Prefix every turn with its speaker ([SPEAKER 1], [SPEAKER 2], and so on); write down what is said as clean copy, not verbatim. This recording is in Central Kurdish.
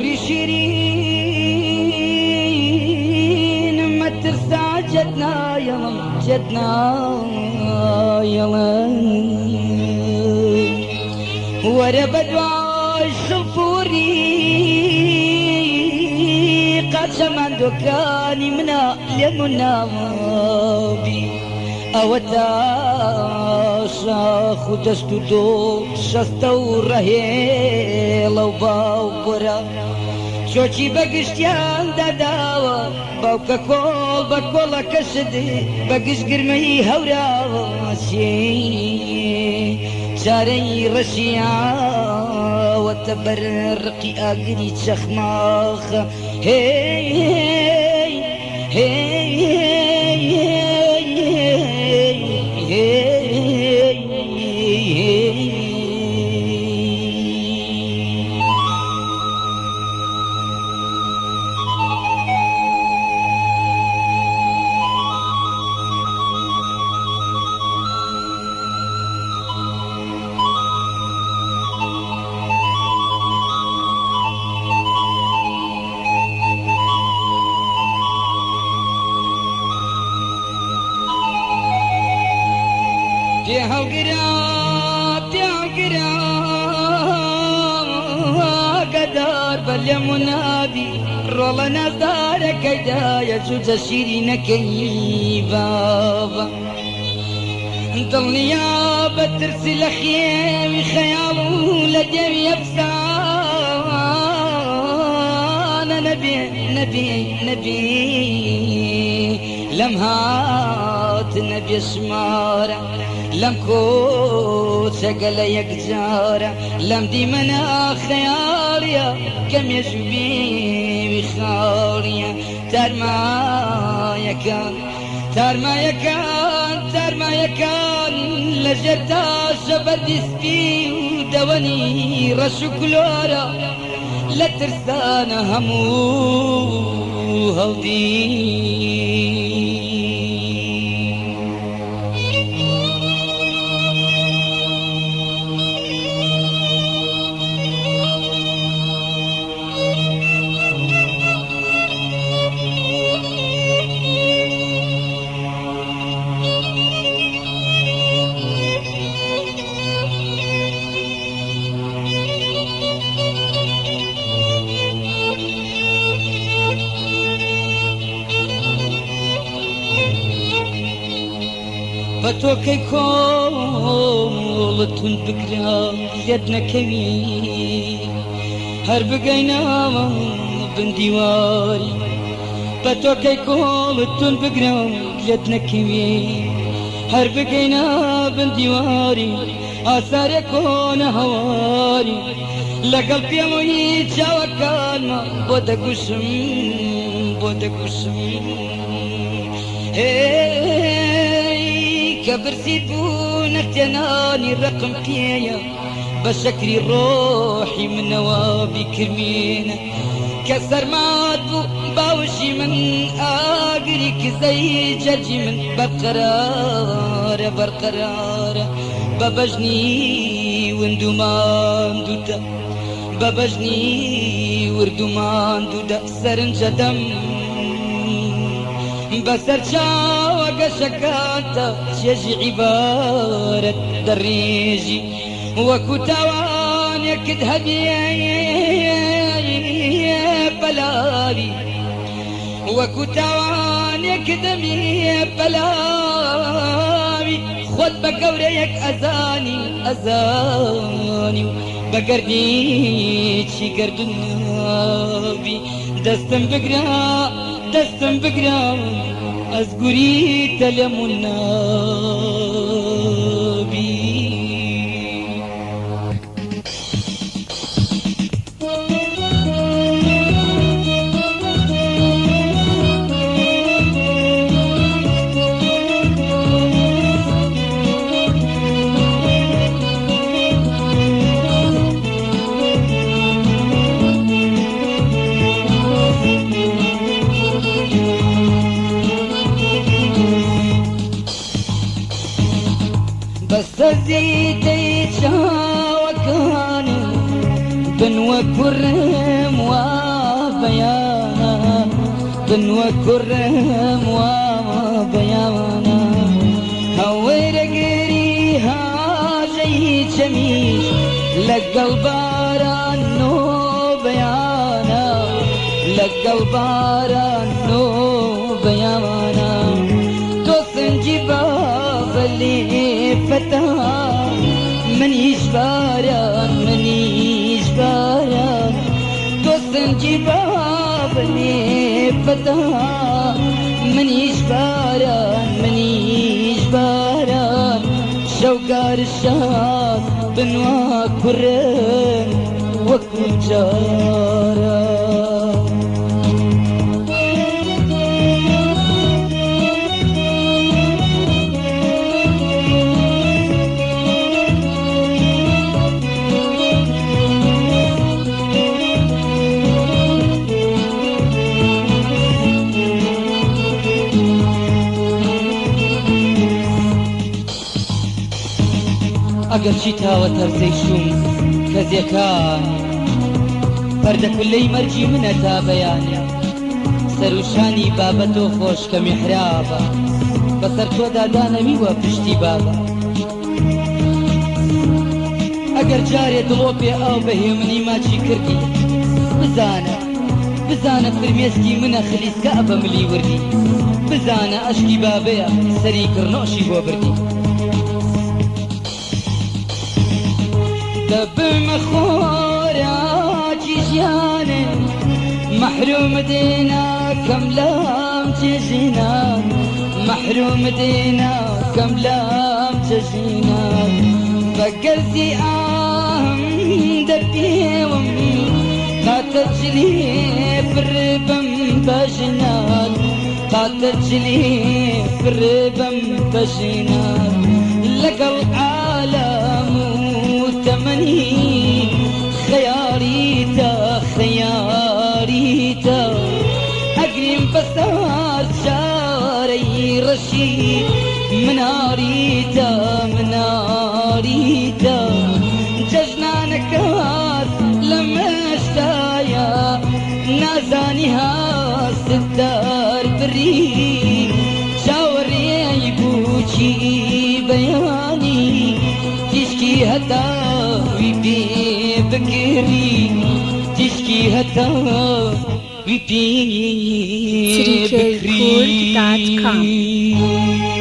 [SPEAKER 1] قولي شيرين ما ترسى جدنا يلا جدنا يلا ورا بدوى الشفوري قد شمان دكاني منا لمنا بي أوتاشا خدشت دو شستو رهيل وباوبرا شوشي بقشتيان داداوا باوكا كول بكولا كشدي بقش قرمي هورا شي شاري رشيا وتبرقي أقري شخماخ هي هي منابي رولا نظارك يا جوز شيرين كيبابا ضلني يا بترسل خيامي خيالو لجم يفسان نبي لمهات نبي شمارة لم كوت قل يكجارة لم دي منا خياليا كم يجبي بخاليا تار ما يكان لجرتا شبد سبي ودوني رشو كلورا لا ترسانا همو هودي فتوكي كولتون بقرا يدنا كوي هربقينا بنديواري فتوكي كولتون بقرا يدنا كوي هربقينا بنديواري آثار يكون هواري لقلبي موي جوا كلمة بودا قسم كبرسيت بونكتناني الرقم فيا بشكري روحي من نوابي كرمينا كسر ماتو باوشي من آقريك زي جرجي من برقرار ببجني وندومان دودا ببجني وردومان دودا سرنجدم بسر شاوك شكاتا شجي عبارة دريجي وكتوان يكد هديه بلالي وكتوان يكدمي بلالي خد بقوريك أزاني بقردي شي قرد النبي دستم بقرا أزقري تلم النبي زيدي شاوكاني بن وكرم بنوە کوڕم وا بەیانە هەوێرەگەری هاژەی چەمیش لەگەڵ باران نۆ بەیانە لەگەڵ باران نۆ بەیانە تۆ سنجی بابە لێفەتە منیش باران منیش باران تۆ سنجی بابە لێفەتە منیش باران منیش باران شەوگار شاد بنوا کوڕم وەکو جارە ئەگەر چی تاوە تەرزەی شوم کەزیەکان پەردەکولەی مەرجی منە تا بەیانە سەروشانی بابەتۆ خۆش کە میحرابە بەسەر تۆدا دانەمیوە پشتی بابە ئەگەر جارێ دڵۆ پێ ئاو بەهێ منی ماچی کردی بزانە فرمێسکی منە خلیسکە بە ملی وردی بزانە ئەشکی بابەیە سەری کڕنۆشی بۆ بردی دەبمە خۆراکی ژیانێ محروم دێنا کەم لام چێژینا محروم دێنا کەم لام چێژینا بەگەرزی ئاهم دەپێوم قاتە جلی پڕبم بەژنات قاتە جلی پڕبم بەژنات لەگەڵ عالەم تمني خياريتا خياريتا أقرم بسار شاري رشيد مناريتا مناريتا ججنانك لما اشتايا نازانيها ستار بري شاوري بوشي بياني تشكي هتا ويبي بكري تشكي هتا ويبي بكري